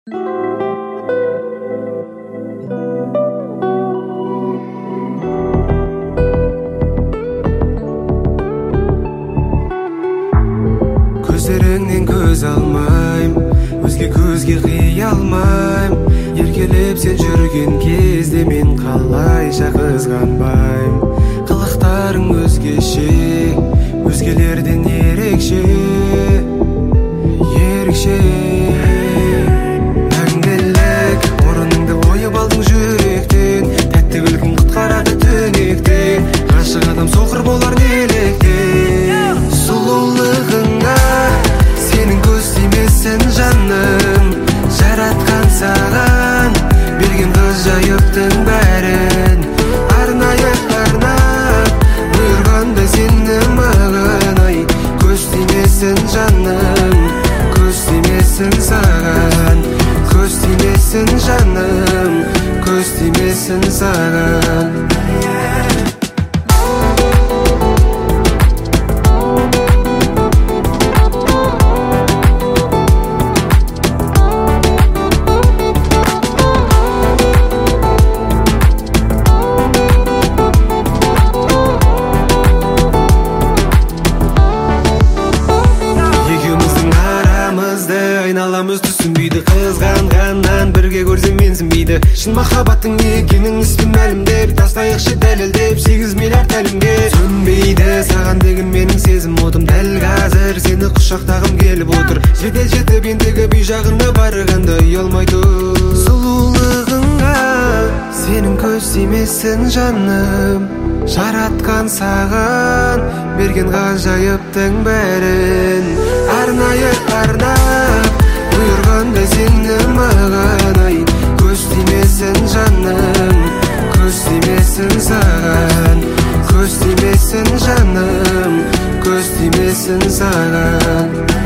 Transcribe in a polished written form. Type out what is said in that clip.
Көздеріңнен көз алмайм, өзге көзге қия алмайм. Еркелеп сен жүрген кезде мен қалайша қызғанбайм. Қылықтарың өзгеше, өзгелерден ерекше, ерекше. Мәңгілік орыныңды ойып алдың жүректен, тәтті күлкің құтқарады түнектен. Ғашық адам соқыр болар неліктен? Сұлулығыңа сенің көз тимесін жаным, жаратқан саған берген ғажайыптың бәрін. Арнайы арнап бұйырғанда сені маған, ай, көз тимесін жаным, көз тимесін саған, көз тимесін жаным, көз тимесін саған. Айналамыз түсінбейді, қызғанғаннан бірге көрсем менсінбейді. Шын махаббаттың не екенін істі мәлімдеп, тастайықшы дәлелдеп 8 миллиард тәлімге. Сөнбейді саған деген менің сезім отым, дәл қазір сені құшақтағым келіп отыр. Жедел жетіп ендігі бүй жағына барғанда ұялмай тұр. Сұлулығыңа сенің көз тимесін жаным, жаратқан саған берген ғажайыптың бәрін. Арнайы арнап бұйырғанда сені маған, ай, көз тимесін жаным, көз тимесін саған, көз тимесін жаным, көз тимесін саған.